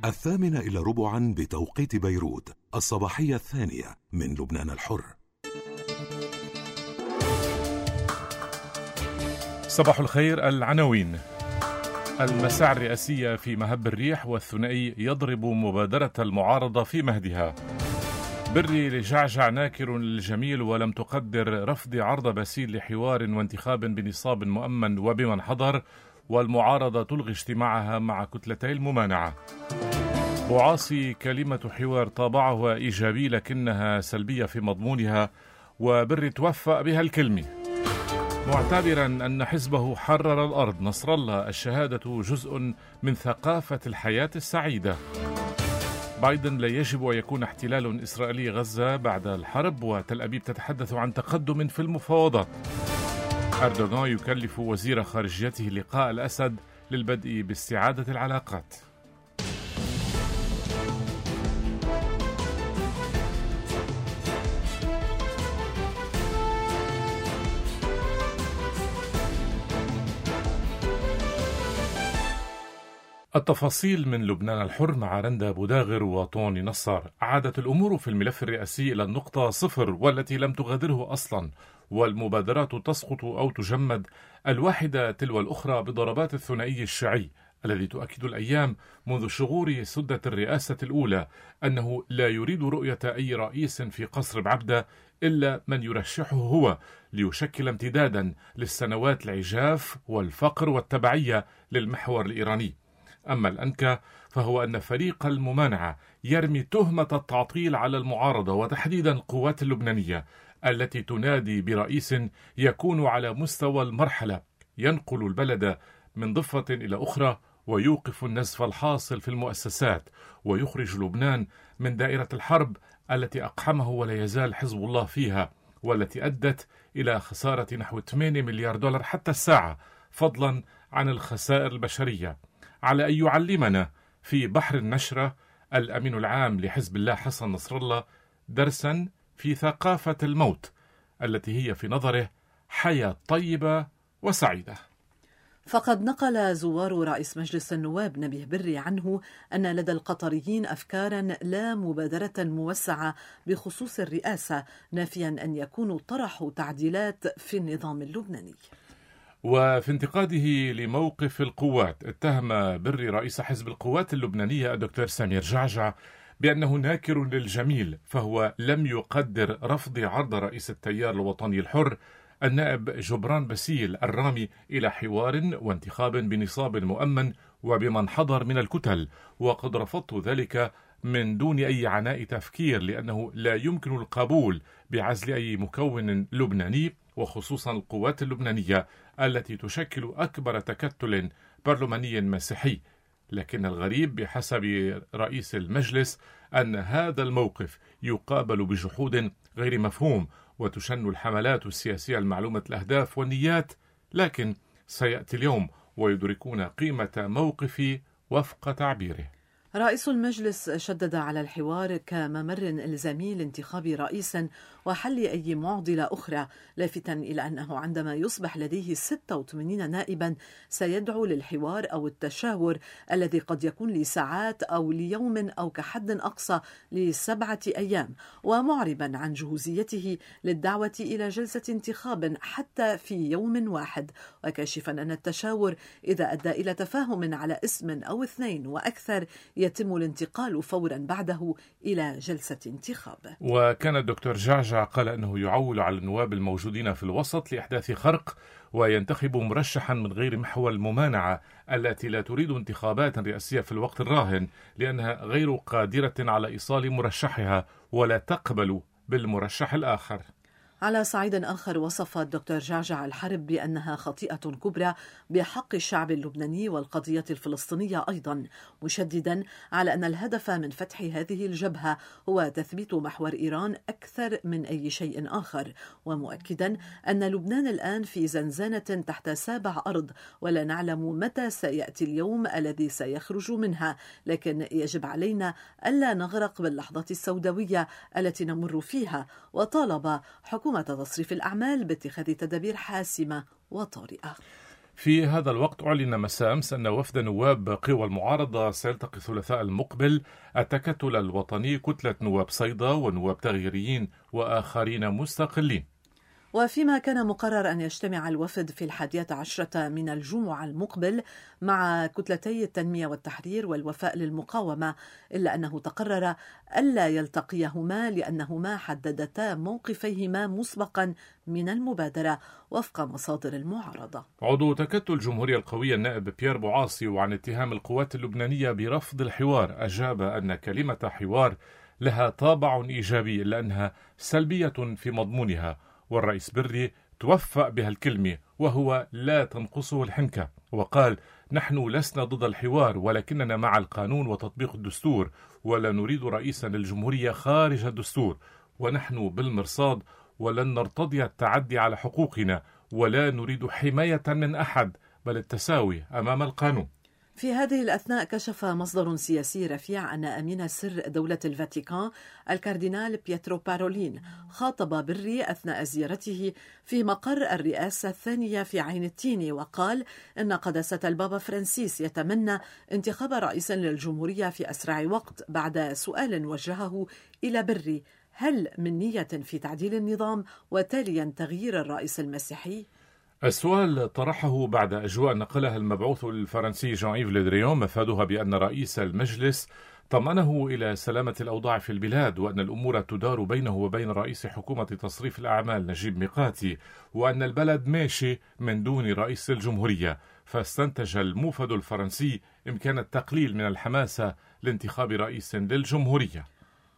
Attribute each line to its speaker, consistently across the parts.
Speaker 1: 8:45 بتوقيت بيروت، الصباحية الثانية من لبنان الحر.
Speaker 2: صباح الخير. العناوين: المساعي الرئاسية في مهب الريح، والثنائي يضرب مبادرة المعارضة في مهدها. بري لجعجع ناكر للجميل ولم تقدر رفض عرض باسيل لحوار وانتخاب بنصاب مؤمن وبمن حضر، والمعارضة تلغي اجتماعها مع كتلتي الممانعة. بوعاصي كلمة حوار طابعها إيجابي لكنها سلبية في مضمونها، وبري توفق بها الكلمة. معتبرا أن حزبه حرر الأرض، نصر الله الشهادة جزء من ثقافة الحياة السعيدة. بايدن لا يجب أن يكون احتلال إسرائيلي غزة بعد الحرب، وتل أبيب تتحدث عن تقدم في المفاوضات. أردوغان يكلف وزير خارجيته لقاء الأسد للبدء باستعادة العلاقات. التفاصيل من لبنان الحر مع رندا بوداغر وطوني نصار. عادت الأمور في الملف الرئاسي إلى النقطة صفر، والتي لم تغادره أصلا، والمبادرات تسقط أو تجمد الواحدة تلو الأخرى بضربات الثنائي الشيعي الذي تؤكد الأيام منذ شغور سدة الرئاسة الأولى أنه لا يريد رؤية أي رئيس في قصر بعبدة إلا من يرشحه هو، ليشكل امتدادا للسنوات العجاف والفقر والتبعية للمحور الإيراني. أما الأنكى فهو أن فريق الممانعة يرمي تهمة التعطيل على المعارضة، وتحديدا القوات اللبنانية التي تنادي برئيس يكون على مستوى المرحلة، ينقل البلد من ضفة إلى أخرى، ويوقف النزف الحاصل في المؤسسات، ويخرج لبنان من دائرة الحرب التي أقحمه ولا يزال حزب الله فيها، والتي أدت إلى خسارة نحو 8 مليار دولار حتى الساعة، فضلا عن الخسائر البشرية. على أن يعلمنا في بحر النشرة الأمين العام لحزب الله حسن نصر الله درسا في ثقافة الموت التي هي في نظره حياة طيبة وسعيدة.
Speaker 3: فقد نقل زوار رئيس مجلس النواب نبيه بري عنه أن لدى القطريين أفكارا لا مبادرة موسعة بخصوص الرئاسة، نافيا أن يكونوا طرحوا تعديلات في النظام اللبناني.
Speaker 2: وفي انتقاده لموقف القوات، اتهم بري رئيس حزب القوات اللبنانية الدكتور سمير جعجع بأنه ناكر للجميل، فهو لم يقدر رفض عرض رئيس التيار الوطني الحر النائب جبران باسيل الرامي إلى حوار وانتخاب بنصاب مؤمن وبمن حضر من الكتل، وقد رفضت ذلك من دون أي عناء تفكير، لأنه لا يمكن القبول بعزل أي مكون لبناني، وخصوصا القوات اللبنانية التي تشكل أكبر تكتل برلماني مسيحي. لكن الغريب بحسب رئيس المجلس أن هذا الموقف يقابل بجحود غير مفهوم، وتشن الحملات السياسية المعلومة الأهداف والنيات، لكن سيأتي اليوم ويدركون قيمة موقفي وفق تعبيره.
Speaker 3: رئيس المجلس شدد على الحوار كممر إلزامي لانتخاب رئيس وحل أي معضلة أخرى، لافتا إلى أنه عندما يصبح لديه 86 نائبا سيدعو للحوار أو التشاور الذي قد يكون لساعات أو ليوم أو كحد أقصى ل7 أيام، ومعربا عن جهوزيته للدعوة إلى جلسة انتخاب حتى في يوم واحد، وكاشفا أن التشاور إذا أدى إلى تفاهم على اسم أو 2 وأكثر يتم الانتقال فورا بعده إلى جلسة انتخاب.
Speaker 2: وكان الدكتور جعجع قال أنه يعول على النواب الموجودين في الوسط لإحداث خرق، وينتخب مرشحا من غير محور الممانعة التي لا تريد انتخابات رئاسية في الوقت الراهن، لأنها غير قادرة على إيصال مرشحها ولا تقبل بالمرشح الآخر.
Speaker 3: على صعيد آخر، وصف الدكتور جعجع الحرب بأنها خطيئة كبرى بحق الشعب اللبناني والقضية الفلسطينية أيضا، مشددا على أن الهدف من فتح هذه الجبهة هو تثبيت محور إيران أكثر من أي شيء آخر، ومؤكدا أن لبنان الآن في زنزانة تحت 7 أرض، ولا نعلم متى سيأتي اليوم الذي سيخرج منها، لكن يجب علينا ألا نغرق باللحظة السوداوية التي نمر فيها، وطالب حكومة تصريف الأعمال باتخاذ تدابير حاسمة وطارئة.
Speaker 2: في هذا الوقت أعلن مساء أمس أن وفد نواب قوى المعارضة سيلتقي الثلاثاء المقبل التكتل الوطني، كتلة نواب صيدا ونواب تغييريين وآخرين مستقلين.
Speaker 3: وفيما كان مقرر أن يجتمع الوفد في 11 من الجمعة المقبل مع كتلتي التنمية والتحرير والوفاء للمقاومة، إلا أنه تقرر ألا يلتقيهما لأنهما حددتا موقفيهما مسبقا من المبادرة وفق مصادر المعارضة.
Speaker 2: عضو تكتل الجمهورية القوية النائب بيير بوعاصي وعن اتهام القوات اللبنانية برفض الحوار أجاب أن كلمة حوار لها طابع إيجابي إلا أنها سلبية في مضمونها، والرئيس بري توفق بها الكلمة وهو لا تنقصه الحنكة، وقال: نحن لسنا ضد الحوار ولكننا مع القانون وتطبيق الدستور، ولا نريد رئيسا للجمهورية خارج الدستور، ونحن بالمرصاد ولن نرتضي التعدي على حقوقنا، ولا نريد حماية من أحد بل التساوي أمام القانون.
Speaker 3: في هذه الأثناء كشف مصدر سياسي رفيع أن أمين سر دولة الفاتيكان الكاردينال بيترو بارولين خاطب بري أثناء زيارته في مقر الرئاسة الثانية في عين التيني، وقال إن قداسة البابا فرانسيس يتمنى انتخاب رئيس للجمهورية في أسرع وقت، بعد سؤال وجهه إلى بري: هل من نية في تعديل النظام وتاليا تغيير الرئيس المسيحي؟
Speaker 2: السؤال طرحه بعد أجواء نقلها المبعوث الفرنسي جان إيف لدريون مفادها بأن رئيس المجلس طمأنه إلى سلامة الأوضاع في البلاد، وأن الأمور تدار بينه وبين رئيس حكومة تصريف الأعمال نجيب ميقاتي، وأن البلد ماشي من دون رئيس الجمهورية. فاستنتج الموفد الفرنسي إمكان التقليل من الحماسة لانتخاب رئيس للجمهورية.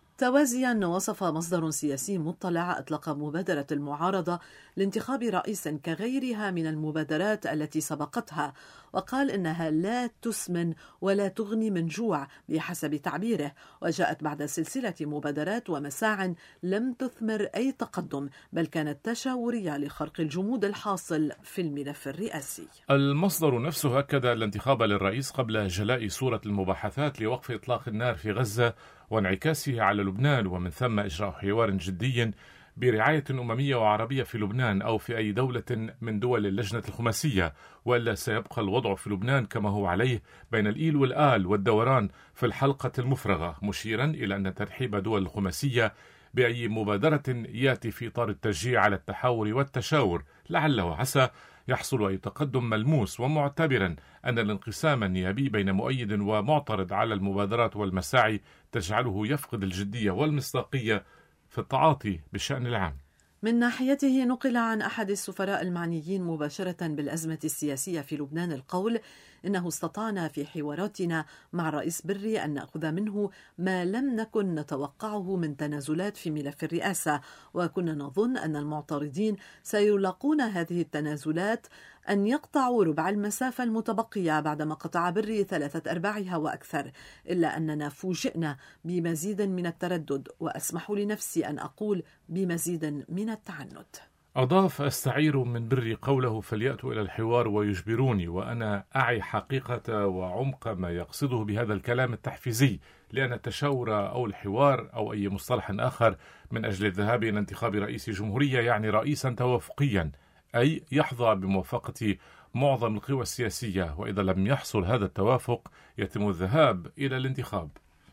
Speaker 3: توازيا وصف مصدر سياسي مطلع أطلق مبادرة المعارضة لانتخاب رئيس كغيرها من المبادرات التي سبقتها، وقال إنها لا تسمن ولا تغني من جوع بحسب تعبيره، وجاءت بعد سلسلة مبادرات ومساع لم تثمر أي تقدم، بل كانت تشاورية لخرق الجمود الحاصل في الملف الرئاسي.
Speaker 2: المصدر نفسه أكد الانتخاب للرئيس قبل جلاء صورة المباحثات لوقف إطلاق النار في غزة وانعكاسه على لبنان، ومن ثم إجراء حوار جدي برعاية أممية وعربية في لبنان أو في أي دولة من دول اللجنة الخماسية، وإلا سيبقى الوضع في لبنان كما هو عليه بين الإيل والآل والدوران في الحلقة المفرغة، مشيرا إلى أن ترحيب دول الخماسية بأي مبادرة يأتي في إطار التشجيع على التحاور والتشاور لعل وعسى يحصل أي تقدم ملموس، ومعتبرا أن الانقسام النيابي بين مؤيد ومعترض على المبادرات والمساعي تجعله يفقد الجدية والمصداقية في التعاطي بالشأن العام.
Speaker 3: من ناحيته نقل عن أحد السفراء المعنيين مباشرة بالأزمة السياسية في لبنان القول إنه استطعنا في حواراتنا مع الرئيس بري أن نأخذ منه ما لم نكن نتوقعه من تنازلات في ملف الرئاسة، وكنا نظن أن المعترضين سيلاقون هذه التنازلات أن يقطعوا ربع المسافة المتبقية بعدما قطع بري 3/4 وأكثر، إلا أننا فوجئنا بمزيد من التردد، وأسمح لنفسي أن أقول بمزيد من التعنت.
Speaker 2: أضاف: أستعير من بري قوله: فليأتوا إلى الحوار ويجبروني، وأنا أعي حقيقة وعمق ما يقصده بهذا الكلام التحفيزي، لأن التشاور أو الحوار أو أي مصطلح آخر من أجل الذهاب إلى انتخاب رئيس جمهورية يعني رئيسا توافقيا، أي يحظى بموافقة معظم القوى السياسية، وإذا لم يحصل هذا التوافق يتم الذهاب إلى الانتخاب.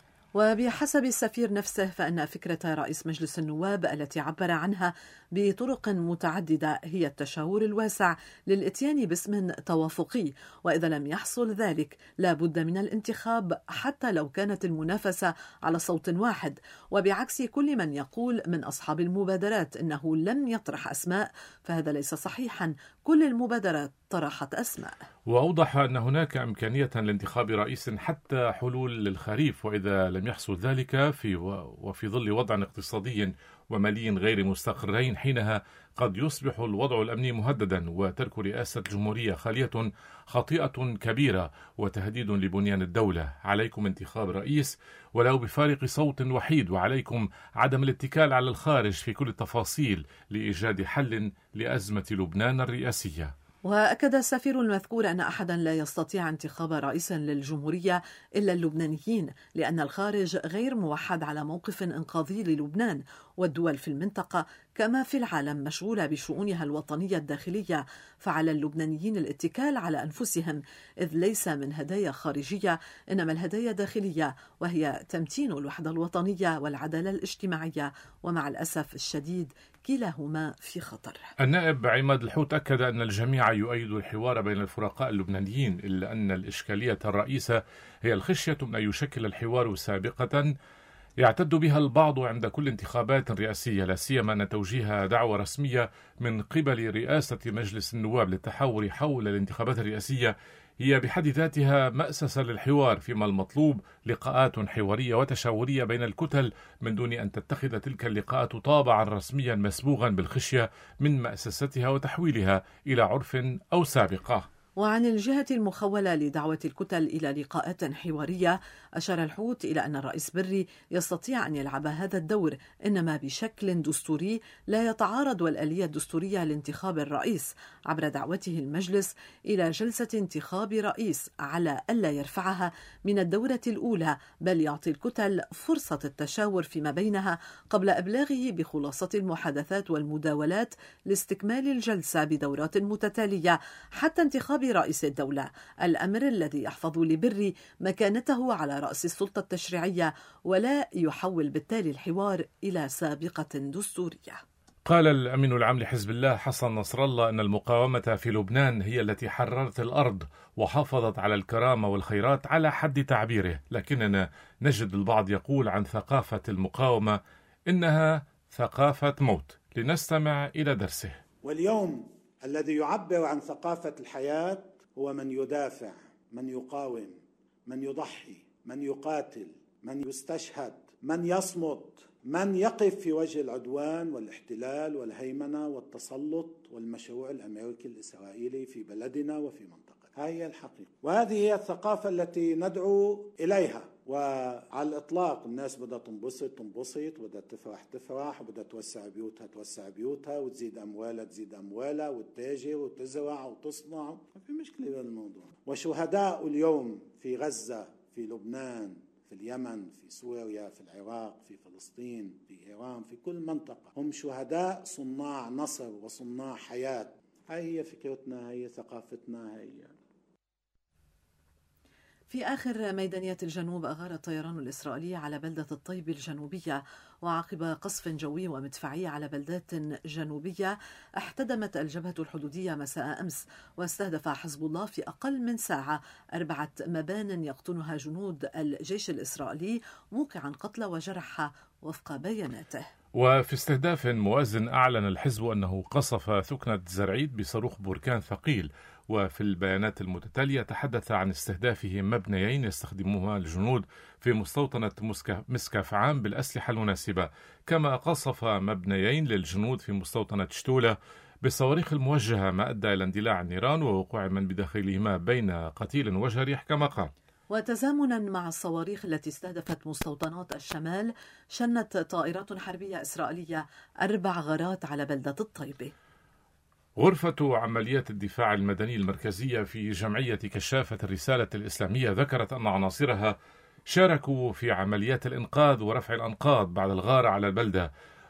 Speaker 3: وبحسب السفير نفسه فإن فكرة رئيس مجلس النواب التي عبر عنها بطرق متعددة هي التشاور الواسع للإتيان باسم توافقي، وإذا لم يحصل ذلك لا بد من الانتخاب حتى لو كانت المنافسة على صوت واحد، وبعكس كل من يقول من أصحاب المبادرات إنه لم يطرح أسماء فهذا ليس صحيحا، كل المبادرات طرحت أسماء.
Speaker 2: وأوضح أن هناك إمكانية لانتخاب رئيس حتى حلول للخريف، وإذا لم يحصل ذلك وفي ظل وضع اقتصادي ومالي غير مستقرين، حينها قد يصبح الوضع الأمني مهددا، وترك رئاسة الجمهورية خالية خطيئة كبيرة وتهديد لبنيان الدولة. عليكم انتخاب رئيس ولو بفارق صوت وحيد، وعليكم عدم الاتكال على الخارج في كل التفاصيل لإيجاد حل لأزمة لبنان الرئاسية.
Speaker 3: وأكد السفير المذكور أن أحدا لا يستطيع انتخاب رئيس للجمهورية إلا اللبنانيين، لأن الخارج غير موحد على موقف إنقاذي للبنان، والدول في المنطقة كما في العالم مشغولة بشؤونها الوطنية الداخلية، فعلى اللبنانيين الاتكال على أنفسهم، إذ ليس من هدايا خارجية إنما الهدايا داخلية، وهي تمتين الوحدة الوطنية والعدالة الاجتماعية، ومع الأسف الشديد كلاهما في خطر.
Speaker 2: النائب عماد الحوت أكد أن الجميع يؤيد الحوار بين الفرقاء اللبنانيين، إلا أن الإشكالية الرئيسة هي الخشية من أن يشكل الحوار سابقة يعتد بها البعض عند كل انتخابات رئاسية، لا سيما أن توجيه دعوة رسمية من قبل رئاسة مجلس النواب للتحاور حول الانتخابات الرئاسية هي بحد ذاتها مأسسة للحوار، فيما المطلوب لقاءات حوارية وتشاورية بين الكتل من دون أن تتخذ تلك اللقاءات طابعا رسميا مسبوغا بالخشية من مأسستها وتحويلها إلى عرف أو سابقة.
Speaker 3: وعن الجهة المخولة لدعوة الكتل إلى لقاءات حوارية، أشار الحوت إلى أن الرئيس بري يستطيع أن يلعب هذا الدور، إنما بشكل دستوري لا يتعارض والآلية الدستورية لانتخاب الرئيس، عبر دعوته المجلس إلى جلسة انتخاب رئيس على ألا يرفعها من الدورة الأولى، بل يعطي الكتل فرصة التشاور فيما بينها قبل إبلاغه بخلاصة المحادثات والمداولات لاستكمال الجلسة بدورات متتالية حتى انتخاب رئيس الدولة، الأمر الذي يحفظ لبري مكانته على رأس السلطة التشريعية ولا يحول بالتالي الحوار إلى سابقة دستورية.
Speaker 2: قال الأمين العام لحزب الله حسن نصر الله أن المقاومة في لبنان هي التي حررت الأرض وحافظت على الكرامة والخيرات على حد تعبيره، لكننا نجد البعض يقول عن ثقافة المقاومة إنها ثقافة موت. لنستمع إلى درسه.
Speaker 4: واليوم الذي يعبر عن ثقافة الحياة هو من يدافع، من يقاوم، من يضحي، من يقاتل، من يستشهد، من يصمد، من يقف في وجه العدوان والاحتلال والهيمنة والتسلط والمشروع الأمريكي الإسرائيلي في بلدنا وفي منطقتنا. هذه هي الحقيقة، وهذه هي الثقافة التي ندعو إليها. وعلى الإطلاق الناس بدها تنبسط وبدها تفرح وبدها توسع بيوتها وتزيد أموالها وتتاجر وتزرع وتصنع، ما في مشكلة بهذا الموضوع. وشهداء اليوم في غزة، في لبنان، في اليمن، في سوريا، في العراق، في فلسطين، في إيران، في كل منطقة، هم شهداء صناع نصر وصناع حياة. هاي هي فكرتنا، هي ثقافتنا، هي.
Speaker 3: في آخر ميدانية الجنوب، أغار الطيران الإسرائيلي على بلدة الطيب الجنوبية، وعقب قصف جوي ومدفعي على بلدات جنوبية احتدمت الجبهة الحدودية مساء أمس، واستهدف حزب الله في أقل من ساعة 4 مبان يقطنها جنود الجيش الإسرائيلي، موقعا قتلى وجرحى وفق بياناته.
Speaker 2: وفي استهداف موازن أعلن الحزب أنه قصف ثكنة زرعيد بصاروخ بركان ثقيل، وفي البيانات المتتالية تحدث عن استهدافه مبنيين يستخدموها الجنود في مستوطنة مسكف عام بالأسلحة المناسبة، كما قصف مبنيين للجنود في مستوطنة شتولة بالصواريخ الموجهة، ما أدى إلى اندلاع النيران ووقوع من بداخلهما بين قتيل وجريح كما قال.
Speaker 3: وتزامنا مع الصواريخ التي استهدفت مستوطنات الشمال، شنت طائرات حربية إسرائيلية 4 غارات على بلدة الطيبة.
Speaker 2: غرفة عمليات الدفاع المدني المركزية في جمعية كشافة الرسالة الإسلامية ذكرت أن عناصرها شاركوا في عمليات الإنقاذ ورفع الأنقاض بعد الغارة على البلدة،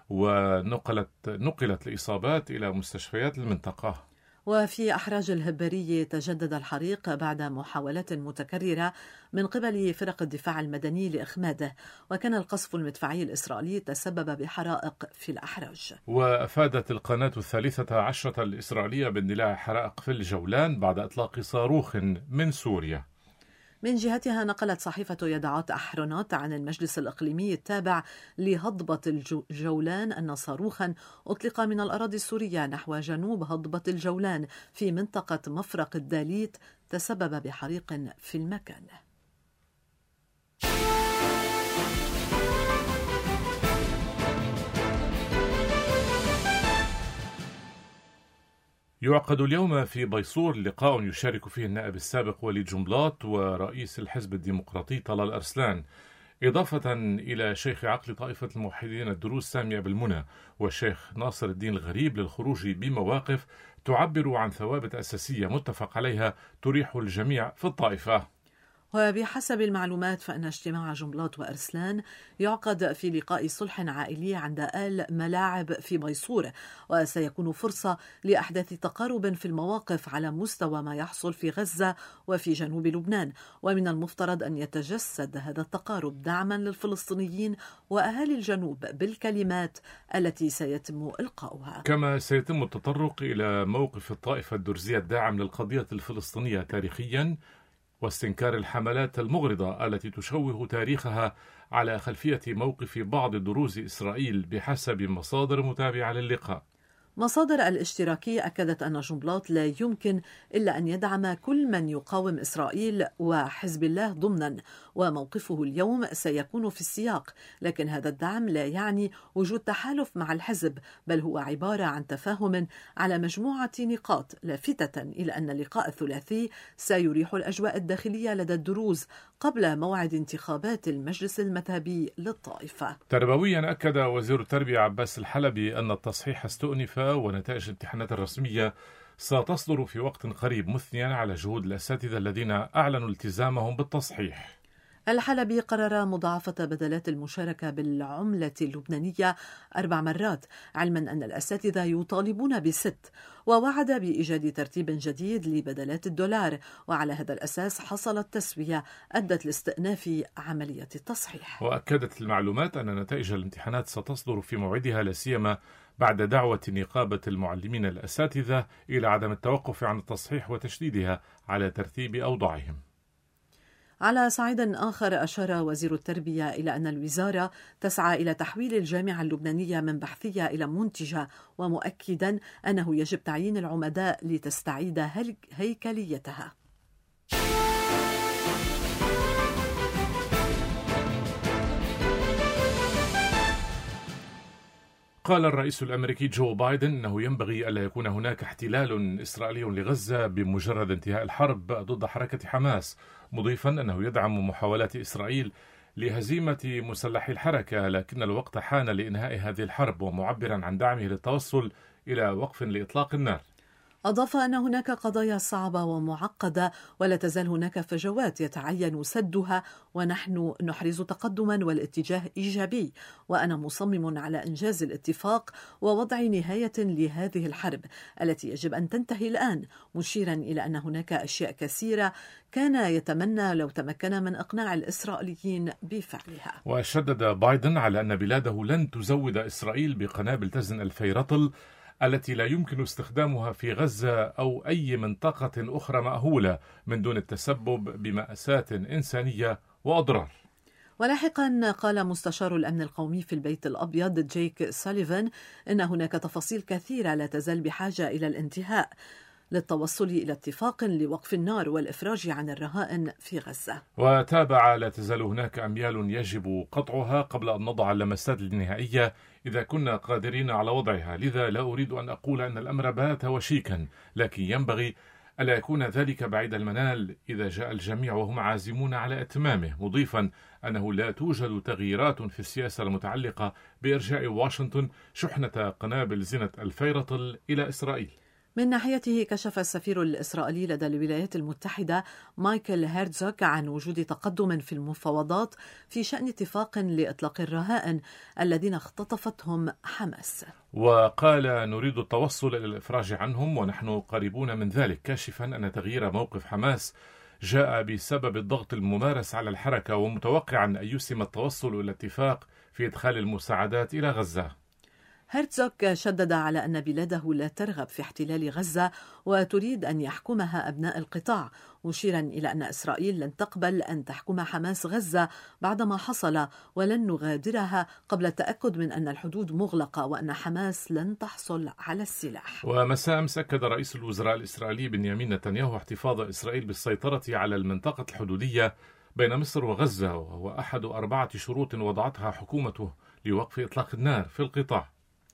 Speaker 2: ونقلت الإصابات إلى مستشفيات المنطقة.
Speaker 3: وفي أحراج الهبارية تجدد الحريق بعد محاولات متكررة من قبل فرق الدفاع المدني لإخماده، وكان القصف المدفعي الإسرائيلي تسبب بحرائق في الأحراج.
Speaker 2: وأفادت القناة 13 الإسرائيلية باندلاع حرائق في الجولان بعد إطلاق صاروخ من سوريا.
Speaker 3: من جهتها نقلت صحيفة يدعات أحرونوت عن المجلس الإقليمي التابع لهضبة الجولان أن صاروخا أطلق من الأراضي السورية نحو جنوب هضبة الجولان في منطقة مفرق الداليت تسبب بحريق في المكان.
Speaker 2: يعقد اليوم في بيصور لقاء يشارك فيه النائب السابق وليد جنبلاط ورئيس الحزب الديمقراطي طلال أرسلان، إضافة إلى شيخ عقل طائفة الموحدين الدروز سامية بالمنى والشيخ ناصر الدين الغريب للخروج بمواقف تعبر عن ثوابت أساسية متفق عليها تريح الجميع في الطائفة.
Speaker 3: وبحسب المعلومات فإن اجتماع جنبلاط وأرسلان يعقد في لقاء صلح عائلي عند آل ملاعب في بيصور، وسيكون فرصة لأحداث تقارب في المواقف على مستوى ما يحصل في غزة وفي جنوب لبنان. ومن المفترض أن يتجسد هذا التقارب دعما للفلسطينيين وأهالي الجنوب بالكلمات التي سيتم إلقاؤها.
Speaker 2: كما سيتم التطرق إلى موقف الطائفة الدرزية الداعم للقضية الفلسطينية تاريخيا، واستنكار الحملات المغرضة التي تشوه تاريخها على خلفية موقف بعض دروز إسرائيل بحسب مصادر متابعة للقاء.
Speaker 3: مصادر الاشتراكي أكدت أن جنبلاط لا يمكن إلا أن يدعم كل من يقاوم إسرائيل وحزب الله ضمنا، وموقفه اليوم سيكون في السياق، لكن هذا الدعم لا يعني وجود تحالف مع الحزب، بل هو عبارة عن تفاهم على مجموعة نقاط، لافتة إلى أن اللقاء الثلاثي سيريح الأجواء الداخلية لدى الدروز قبل موعد انتخابات المجلس المذهبي للطائفة.
Speaker 2: تربويا أكد وزير التربية عباس الحلبي أن التصحيح استؤنف ونتائج الامتحانات الرسمية ستصدر في وقت قريب، مثنيا على جهود الأساتذة الذين أعلنوا التزامهم بالتصحيح.
Speaker 3: الحلبي قرر مضاعفة بدلات المشاركة بالعملة اللبنانية 4 مرات، علما أن الأساتذة يطالبون ب6، ووعد بإيجاد ترتيب جديد لبدلات الدولار، وعلى هذا الأساس حصلت تسوية أدت لاستئناف عملية التصحيح.
Speaker 2: وأكدت المعلومات أن نتائج الامتحانات ستصدر في موعدها، لا سيما بعد دعوة نقابة المعلمين الأساتذة إلى عدم التوقف عن التصحيح وتشديدها على ترتيب أوضاعهم.
Speaker 3: على صعيد آخر، أشار وزير التربية إلى أن الوزارة تسعى إلى تحويل الجامعة اللبنانية من بحثية إلى منتجة، ومؤكدا أنه يجب تعيين العمداء لتستعيد هيكليتها.
Speaker 2: قال الرئيس الأمريكي جو بايدن أنه ينبغي ألا يكون هناك احتلال إسرائيلي لغزة بمجرد انتهاء الحرب ضد حركة حماس، مضيفا أنه يدعم محاولات إسرائيل لهزيمة مسلحي الحركة، لكن الوقت حان لإنهاء هذه الحرب، ومعبرا عن دعمه للتوصل إلى وقف لإطلاق النار.
Speaker 3: أضاف أن هناك قضايا صعبة ومعقدة ولا تزال هناك فجوات يتعين سدها، ونحن نحرز تقدما والاتجاه إيجابي، وأنا مصمم على إنجاز الاتفاق ووضع نهاية لهذه الحرب التي يجب أن تنتهي الآن، مشيرا إلى أن هناك أشياء كثيرة كان يتمنى لو تمكن من إقناع الإسرائيليين بفعلها.
Speaker 2: وشدد بايدن على أن بلاده لن تزود إسرائيل بقنابل تزن 2000 رطل التي لا يمكن استخدامها في غزة أو أي منطقة أخرى مأهولة من دون التسبب بمأساة إنسانية وأضرار.
Speaker 3: ولاحقا قال مستشار الأمن القومي في البيت الأبيض جيك ساليفان إن هناك تفاصيل كثيرة لا تزال بحاجة إلى الانتهاء للتوصل إلى اتفاق لوقف النار والإفراج عن الرهائن في غزة.
Speaker 2: وتابع: لا تزال هناك أميال يجب قطعها قبل أن نضع اللمسات النهائية إذا كنا قادرين على وضعها، لذا لا أريد أن أقول أن الأمر بات وشيكا، لكن ينبغي ألا يكون ذلك بعيد المنال إذا جاء الجميع وهم عازمون على إتمامه، مضيفا أنه لا توجد تغييرات في السياسة المتعلقة بإرجاع واشنطن شحنة قنابل زنة 2000 رطل إلى إسرائيل.
Speaker 3: من ناحيته كشف السفير الإسرائيلي لدى الولايات المتحدة مايكل هيرتزوغ عن وجود تقدم في المفاوضات في شأن اتفاق لإطلاق الرهائن الذين اختطفتهم حماس،
Speaker 2: وقال: نريد التوصل إلى الإفراج عنهم ونحن قريبون من ذلك، كاشفا أن تغيير موقف حماس جاء بسبب الضغط الممارس على الحركة، ومتوقعا أن يسهم التوصل إلى اتفاق في إدخال المساعدات إلى غزة.
Speaker 3: هيرتزوغ شدد على أن بلاده لا ترغب في احتلال غزة وتريد أن يحكمها أبناء القطاع، مشيرا إلى أن إسرائيل لن تقبل أن تحكم حماس غزة بعدما حصل، ولن نغادرها قبل التأكد من أن الحدود مغلقة وأن حماس لن تحصل على السلاح.
Speaker 2: ومساء أمس أكد رئيس الوزراء الإسرائيلي بنيامين نتنياهو احتفاظ إسرائيل بالسيطرة على المنطقة الحدودية بين مصر وغزة، وهو أحد 4 شروط وضعتها حكومته لوقف إطلاق النار في القطاع.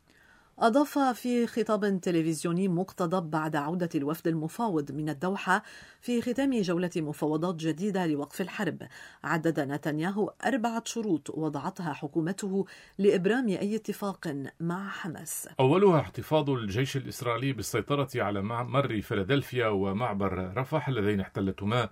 Speaker 3: أضاف في خطاب تلفزيوني مقتضب بعد عودة الوفد المفاوض من الدوحة في ختام جولة مفاوضات جديدة لوقف الحرب، عدد نتنياهو 4 شروط وضعتها حكومته لإبرام أي اتفاق مع حماس.
Speaker 2: أولها احتفاظ الجيش الإسرائيلي بالسيطرة على ممر فيلادلفيا ومعبر رفح اللذين احتلتهما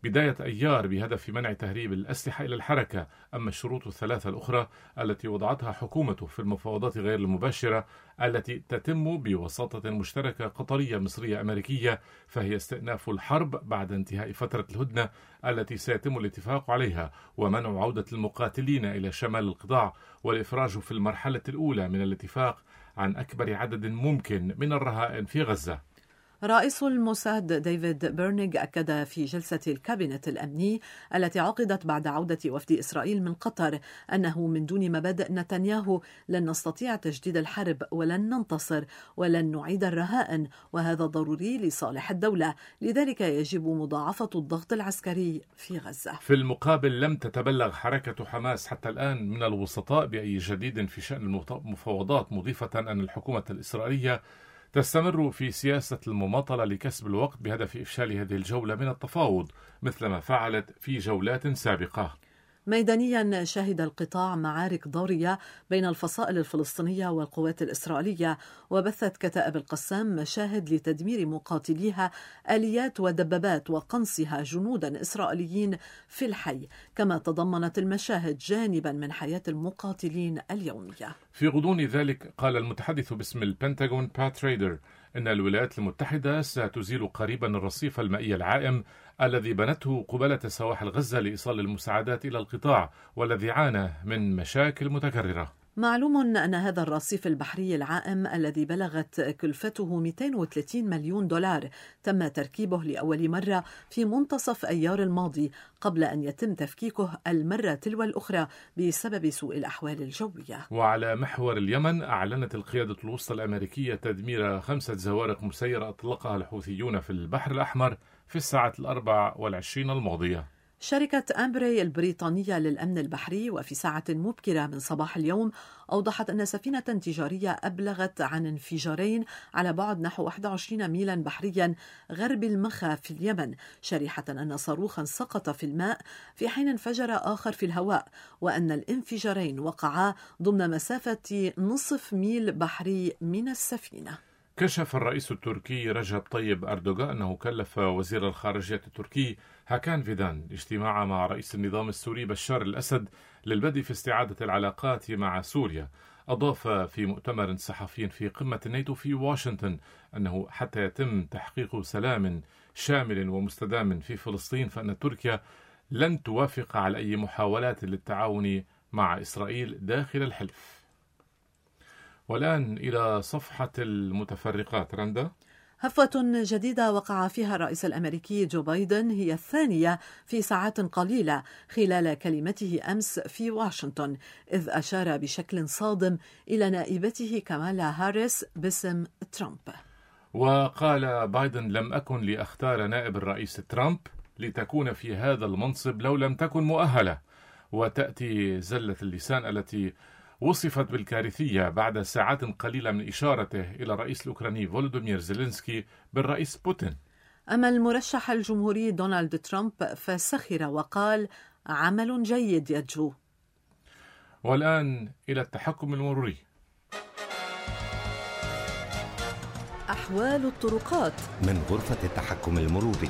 Speaker 2: بداية أيار بهدف منع تهريب الأسلحة إلى الحركة. أما الشروط الثلاثة الأخرى التي وضعتها حكومته في المفاوضات غير المباشرة التي تتم بوساطة مشتركة قطرية مصرية أمريكية، فهي استئناف الحرب بعد انتهاء فترة الهدنة التي سيتم الاتفاق عليها، ومنع عودة المقاتلين إلى شمال القطاع، والإفراج في المرحلة الأولى من الاتفاق عن أكبر عدد ممكن من الرهائن في غزة.
Speaker 3: رئيس الموساد ديفيد بيرنيغ أكد في جلسة الكابينت الأمني التي عقدت بعد عودة وفد إسرائيل من قطر أنه من دون مبادئ نتنياهو لن نستطيع تجديد الحرب ولن ننتصر ولن نعيد الرهائن، وهذا ضروري لصالح الدولة، لذلك يجب مضاعفة الضغط العسكري في غزة.
Speaker 2: في المقابل لم تتبلغ حركة حماس حتى الآن من الوسطاء بأي جديد في شأن المفاوضات، مضيفة أن الحكومة الإسرائيلية تستمر في سياسة المماطلة لكسب الوقت بهدف إفشال هذه الجولة من التفاوض مثلما فعلت في جولات سابقة.
Speaker 3: ميدانيا شهد القطاع معارك ضارية بين الفصائل الفلسطينية والقوات الإسرائيلية، وبثت كتائب القسام مشاهد لتدمير مقاتليها آليات ودبابات وقنصها جنودا إسرائيليين في الحي، كما تضمنت المشاهد جانبا من حياة المقاتلين اليومية.
Speaker 2: في غضون ذلك قال المتحدث باسم البنتاغون بات ريدر إن الولايات المتحدة ستزيل قريبا الرصيف المائي العائم الذي بنته قبالة سواحل غزة لإيصال المساعدات إلى القطاع، والذي عانى من مشاكل متكررة.
Speaker 3: معلوم أن هذا الرصيف البحري العائم الذي بلغت كلفته 230 مليون دولار تم تركيبه لأول مرة في منتصف أيار الماضي، قبل أن يتم تفكيكه المرة تلو الأخرى بسبب سوء الأحوال الجوية.
Speaker 2: وعلى محور اليمن، أعلنت القيادة الوسطى الأمريكية تدمير 5 زوارق مسيرة أطلقها الحوثيون في البحر الأحمر في الساعات 24 الماضية.
Speaker 3: شركة أمبري البريطانية للأمن البحري وفي ساعة مبكرة من صباح اليوم أوضحت أن سفينة تجارية أبلغت عن انفجارين على بعد نحو 21 ميلا بحريا غرب المخا في اليمن، شريحة أن صاروخا سقط في الماء في حين انفجر آخر في الهواء، وأن الانفجارين وقعا ضمن مسافة نصف ميل بحري من السفينة.
Speaker 2: كشف الرئيس التركي رجب طيب أردوغان أنه كلف وزير الخارجية التركي هاكان فيدان اجتماعا مع رئيس النظام السوري بشار الأسد للبدء في استعادة العلاقات مع سوريا. أضاف في مؤتمر صحفي في قمة الناتو في واشنطن أنه حتى يتم تحقيق سلام شامل ومستدام في فلسطين فإن تركيا لن توافق على أي محاولات للتعاون مع إسرائيل داخل الحلف. والآن إلى صفحة المتفرقات. رندا.
Speaker 3: هفوة جديدة وقع فيها الرئيس الأمريكي جو بايدن هي الثانية في ساعات قليلة خلال كلمته أمس في واشنطن، إذ أشار بشكل صادم إلى نائبته كامالا هاريس باسم ترامب.
Speaker 2: وقال بايدن: لم أكن لأختار نائب الرئيس ترامب لتكون في هذا المنصب لو لم تكن مؤهلة. وتأتي زلة اللسان التي وصفت بالكارثية بعد ساعات قليلة من إشارته إلى الرئيس الأوكراني فولودومير زيلينسكي بالرئيس بوتين.
Speaker 3: أما المرشح الجمهوري دونالد ترامب فسخر وقال: عمل جيد يا جو.
Speaker 2: والآن إلى التحكم المروري.
Speaker 3: أحوال الطرقات
Speaker 5: من غرفة التحكم المروري.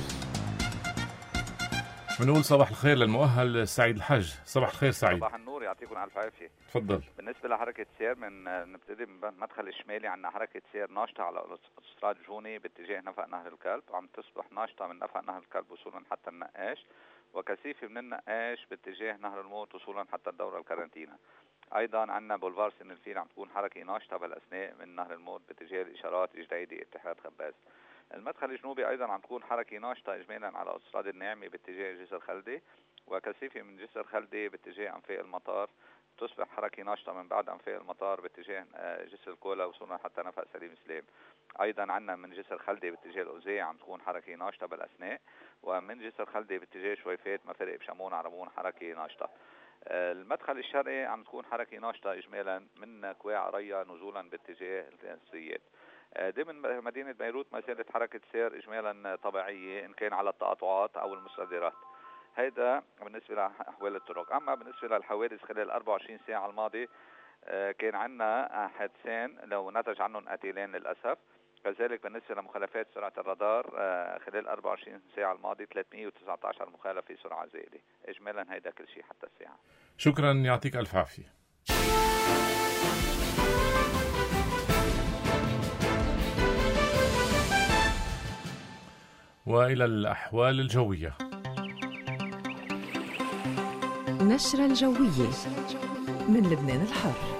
Speaker 2: بنقول صباح الخير للمؤهل سعيد الحاج. صباح الخير سعيد.
Speaker 6: صباح النور، يعطيكم الف عافيه.
Speaker 2: تفضل.
Speaker 6: بالنسبه لحركه سير نبتدي من المدخل الشمالي. عندنا حركه سير ناشطه على اوتوستراد جوني باتجاه نفق نهر الكلب، وعم تصبح ناشطه من نفق نهر الكلب وصولا حتى النقاش، وكثيفه من النقاش باتجاه نهر الموت وصولا حتى الدوره الكارنتينا. ايضا عندنا بولفار سن الفيل عم تكون حركه ناشطه بالاثناء من نهر الموت باتجاه الاشارات جديدي اتحاد خباز. المدخل الجنوبي ايضا عم تكون حركه ناشطه اجمالا على اوتوستراد الناعمه باتجاه جسر خلدي، وكثيفه من جسر خلدي باتجاه انفاق المطار. تصبح حركه ناشطه من بعد انفاق المطار باتجاه جسر الكولا وصولا حتى نفق سليم سليم. ايضا عندنا من جسر خلدي باتجاه الاوزيع عم تكون حركه ناشطه بالاثناء، ومن جسر خلدي باتجاه شويفات مفرق بشمون عربون حركه ناشطه. المدخل الشرقي عم تكون حركه ناشطه اجمالا من كواع ريا نزولا باتجاه السيات. ضمن مدينه بيروت ما زالت حركه سير اجمالا طبيعيه ان كان على التقاطعات او المستديرات. هيدا بالنسبه لاحوال الطرق. اما بالنسبه للحوادث خلال 24 ساعه الماضيه كان عندنا حادثين لو نتج عنهم قتيلين للاسف. كذلك بالنسبة لمخالفات سرعة الرادار خلال 24 ساعة الماضية 319 مخالفة سرعة زائدة. إجمالا هيدا كل شيء حتى الساعة.
Speaker 2: شكرا، يعطيك ألف عافية. وإلى الأحوال الجوية.
Speaker 7: نشرة الجوية من لبنان الحر.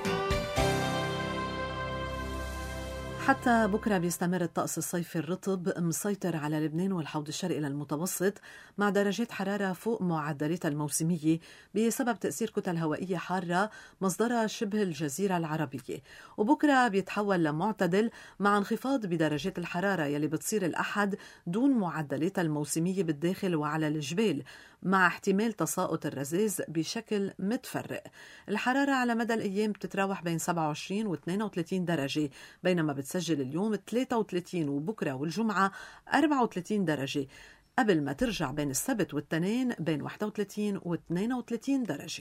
Speaker 3: حتى بكرة بيستمر الطقس الصيفي الرطب مسيطر على لبنان والحوض الشرقي للمتوسط، مع درجات حرارة فوق معدلات الموسمية بسبب تأثير كتل هوائية حارة مصدرها شبه الجزيرة العربية. وبكرة بيتحول لمعتدل مع انخفاض بدرجات الحرارة يلي بتصير الأحد دون معدلات الموسمية بالداخل وعلى الجبال، مع احتمال تساقط الرذاذ بشكل متفرق. الحرارة على مدى الأيام بتتراوح بين 27 و 32 درجة، بينما بتسجل اليوم 33 وبكرة والجمعة 34 درجة، قبل ما ترجع بين السبت والتنين بين 31 و 32 درجة.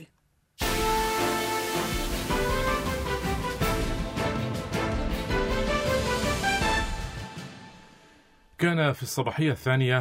Speaker 2: كان في الصباحية الثانية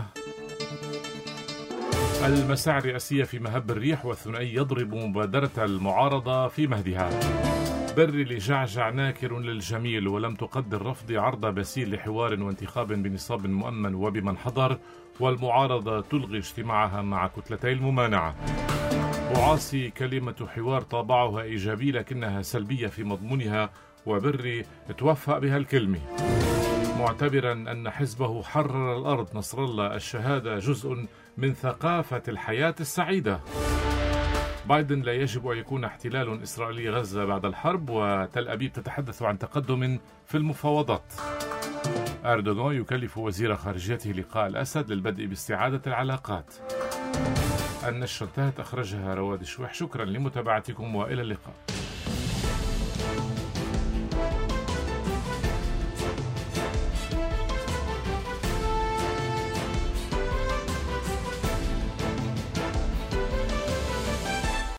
Speaker 2: المساعي الرئاسية في مهب الريح والثنائي يضرب مبادرة المعارضة في مهدها. بري لجعجع ناكر للجميل، ولم تقدر رفض عرض باسيل لحوار وانتخاب بنصاب مؤمن وبمن حضر، والمعارضة تلغي اجتماعها مع كتلتي الممانعة. معاصي كلمة حوار طابعها إيجابي لكنها سلبية في مضمونها، وبري توفق بها الكلمة، معتبرا أن حزبه حرر الأرض نصر الله الشهادة جزء من ثقافة الحياة السعيدة. بايدن لا يجب أن يكون احتلال إسرائيلي غزة بعد الحرب، وتل أبيب تتحدث عن تقدم في المفاوضات. أردوغان يكلف وزير خارجيته لقاء الأسد للبدء باستعادة العلاقات. النشرة انتهت، أخرجها رواد شويح. شكرا لمتابعتكم وإلى اللقاء.